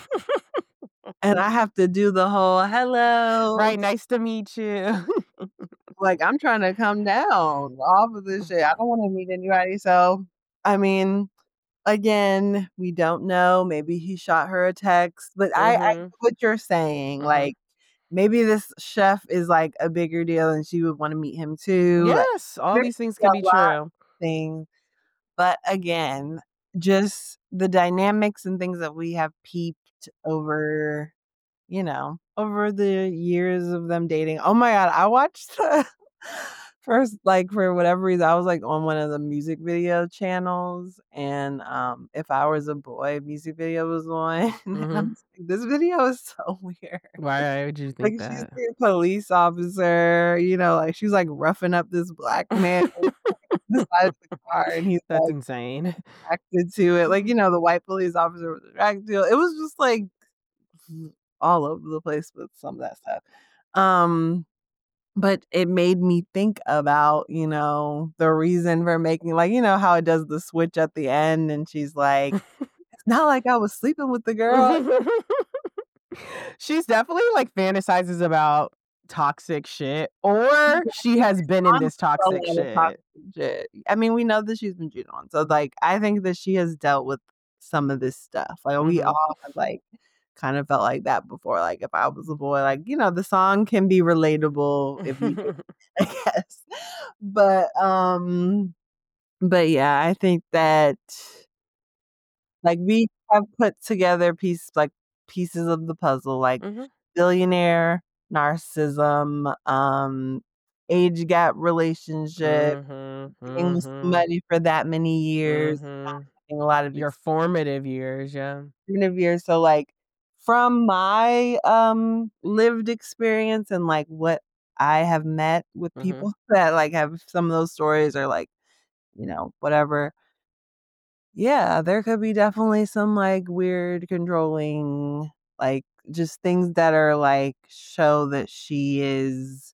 and I have to do the whole hello. Right, nice to meet you. Like I'm trying to come down off of this shit. I don't want to meet anybody. So I mean, again, we don't know. Maybe he shot her a text, but I, I get Mhm. what you're saying. Mhm. Like maybe this chef is like a bigger deal, and she would want to meet him too. Like Yes, all there these could things be could a be lot true. of things, but again, just the dynamics and things that we have peeped over, you know, over the years of them dating. Oh my god, I watched the first, like, for whatever reason, I was like on one of the music video channels, and um If I Was a Boy music video was on. And I'm Mhm. just like, this video is so weird. Why would you Like think she's that? a police officer, you know, like she's like roughing up this black man beside the car, and he's That's like insane. attracted to it. Like, you know, the white police officer was attracted to it. It was just like all over the place with some of that stuff. Um, but it made me think about, you know, the reason for making, like, you know, how it does the switch at the end, and she's like, it's not like I was sleeping with the girl. She's definitely like fantasizes about toxic shit, or she has been in On this a toxic lot of shit. toxic shit. I mean, we know that she's been cheated on. So like I think that she has dealt with some of this stuff. Like we Mhm. all have like kind of felt like that before. Like if I was a boy, like, you know, the song can be relatable if you do, I guess. But um but yeah, I think that like we have put together piece like pieces of the puzzle, like Mhm. billionaire, narcissism, um, age gap relationship, Mhm. being with Mhm. somebody for that many years, not Mhm. having a lot of Your formative years, yeah. experience years. So like from my um lived experience and like what I have met with Mhm. people that like have some of those stories or like, you know, whatever. Yeah, there could be definitely some like weird controlling, like just things that are like show that she is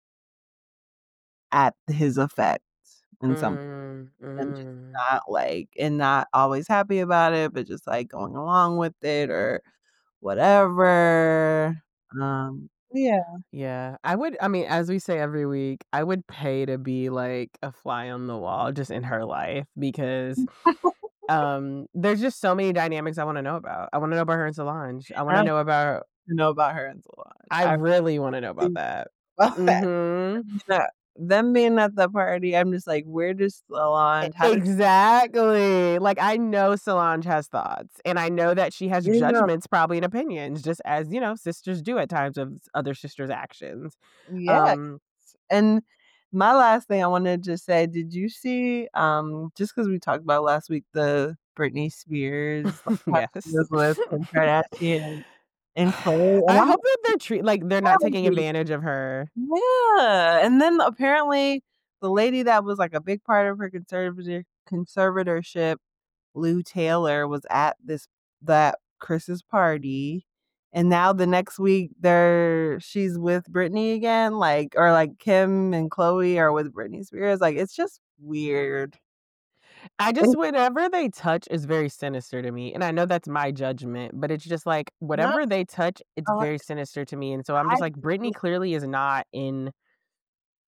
at his effect in some Mm, and just mm. not like and not always happy about it, but just like going along with it or whatever. Um, yeah. Yeah, I would I mean, as we say every week, I would pay to be like a fly on the wall just in her life because um there's just so many dynamics I want to know about. I want to know about her and Solange. I want I to don't know about know about her and Solange. I I really want to know about really that. about that. Mhm. Yeah, them being at the party, I'm just like, where does E Solange? How does exactly. Like, I know Solange has thoughts, and I know that she has you know? judgments probably and opinions, just as, you know, sisters do at times of s other sisters' actions. Yeah. Um, And my last thing I wanted to say, did you see, um, just because we talked about last week, the Britney Spears, like, how she yes. was with Kim Kardashian and Khloe, and I I'm hope that they're treat like, they're not taking like, advantage of her. yeah, and then apparently the lady that was, like, a big part of her conservator conservatorship, Lou Taylor, was at this that Chris's party, and now the next week they're she's with Britney again, like or, like, Kim and Chloe are with Britney Spears, like, it's just weird. I just It's whatever they touch is very sinister to me, and I know that's my judgment, but it's just like, not whatever they touch, it's uh, very sinister to me, and so I'm I just like, Britney clearly is not in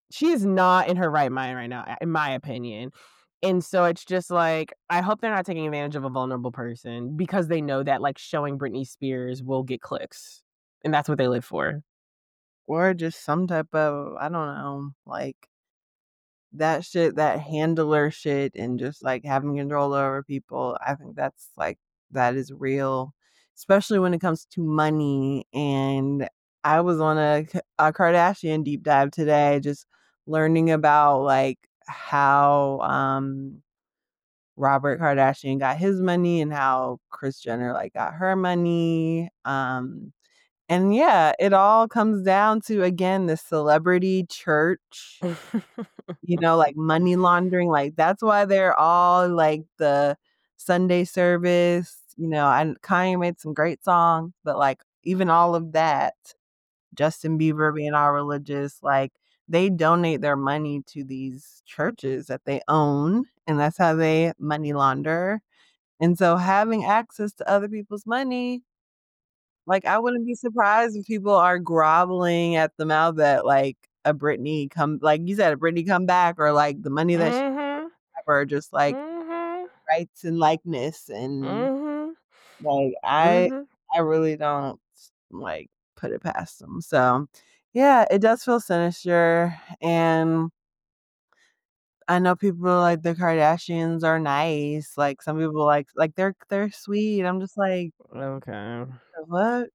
she is not in her right mind right now, in my opinion. And so it's just like, I hope they're not taking advantage of a vulnerable person because they know that like showing Britney Spears will get clicks. And that's what they live for. Or just some type of, I don't know, like that shit, that handler shit, and just like having control over people. I think that's like, that is real, especially when it comes to money. And I was on a, a Kardashian deep dive today, just learning about like how um Robert Kardashian got his money and how Kris Jenner like got her money. Um and yeah, it all comes down to, again, the celebrity church, you know, like money laundering. Like that's why they're all like the Sunday service, you know, and Kanye made some great songs, but like even all of that, Justin Bieber being all religious, like they donate their money to these churches that they own, and that's how they money launder. And so having access to other people's money, like I wouldn't be surprised if people are groveling at the mouth that like a Britney come, like you said, a Britney come back, or like the money that she Mm-hmm. or just like Mm-hmm. rights and likeness. And Mm-hmm. like I Mm-hmm. I really don't like put it past them. So yeah, it does feel sinister. And I know people like the Kardashians are nice. Like some people like like they're they're sweet. I'm just like, Okay. what?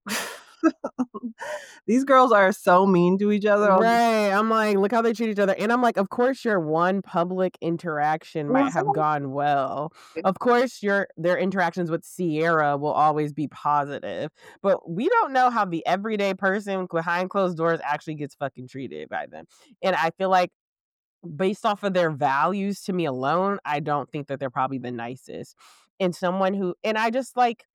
These girls are so mean to each other. Right. I'm like, look how they treat each other. And I'm like, of course your one public interaction might have gone well. Of course your their interactions with Ciara will always be positive. But we don't know how the everyday person behind closed doors actually gets fucking treated by them. And I feel like based off of their values to me alone, I don't think that they're probably the nicest. And someone who and I just like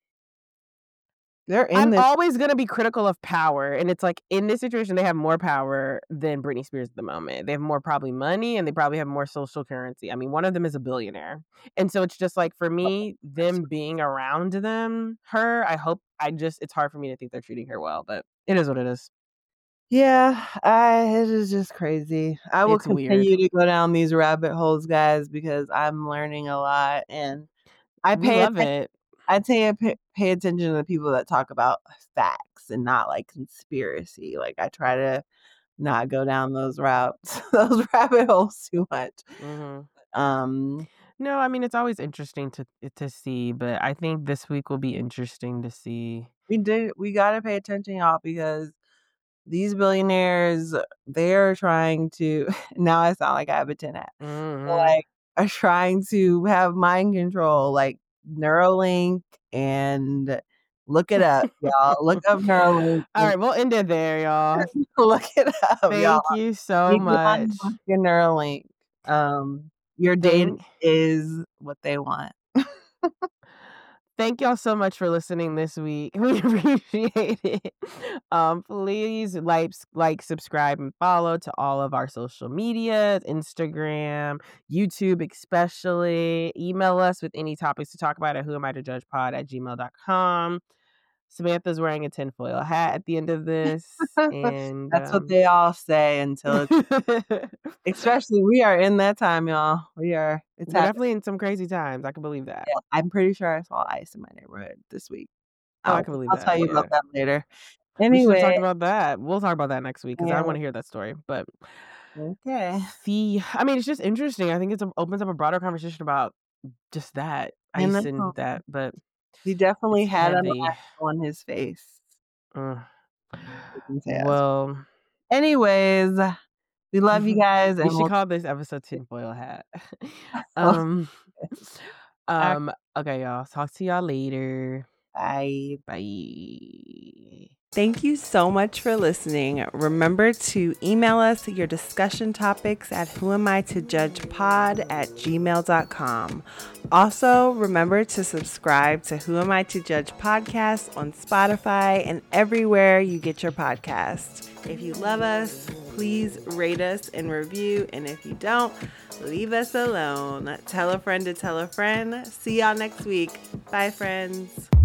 They're in I'm this. always going to be critical of power. And it's like in this situation, they have more power than Britney Spears at the moment. They have more probably money and they probably have more social currency. I mean, one of them is a billionaire. And so it's just like for me, them being around them, her, I hope I just, it's hard for me to think they're treating her well, but it is what it is. Yeah, I it is just crazy. I will It's continue weird. to go down these rabbit holes, guys, because I'm learning a lot, and I We pay love attention. it. I pay, pay pay attention to the people that talk about facts and not like conspiracy. Like I try to not go down those routes, those rabbit holes too much. Mm-hmm. Um, No, I mean, it's always interesting to to see, but I think this week will be interesting to see. we did we got to pay attention, y'all, because these billionaires, they're trying to. Now I sound like I have a ten hat. Mm-hmm. Like are trying to have mind control, like Neuralink, and look it up, y'all. Look up Neuralink. All right, we'll end it there, y'all. Look it up, y'all. Thank you so Elon much. Musk and Neuralink. Um, your data Thank, is what they want. thank y'all so much for listening this week. We appreciate it. Um, please like, like, subscribe, and follow to all of our social medias, Instagram, YouTube especially. Email us with any topics to talk about at whoamitojudgepod at gmail dot com. Samantha's wearing a tinfoil hat at the end of this. And That's um, what they all say until it's, especially we are in that time, y'all. We are. It's we're happening. definitely in some crazy times. I can believe that. Yeah, I'm pretty sure I saw ice in my neighborhood this week. Oh, I I'll, can believe I'll that. tell you Yeah. about that later. We should have talked Anyway, about that. We'll talk about that next week because I Yeah. want to hear that story. But okay. the, I mean, it's just interesting. I think it opens up a broader conversation about just that I ice know. and that. But He definitely it's had a heavy. mask on his face. Uh, You can say that. well, Anyways, we love you guys, we and should we'll. call this episode tinfoil hat. Oh, um, um. Okay, y'all. Talk to y'all later. Bye. Bye. Thank you so much for listening. Remember to email us your discussion topics at whoamitojudgepod at gmail dot com. Also, remember to subscribe to Who Am I to Judge podcast on Spotify and everywhere you get your podcast. If you love us, please rate us and review. And if you don't, leave us alone. Tell a friend to tell a friend. See y'all next week. Bye, friends.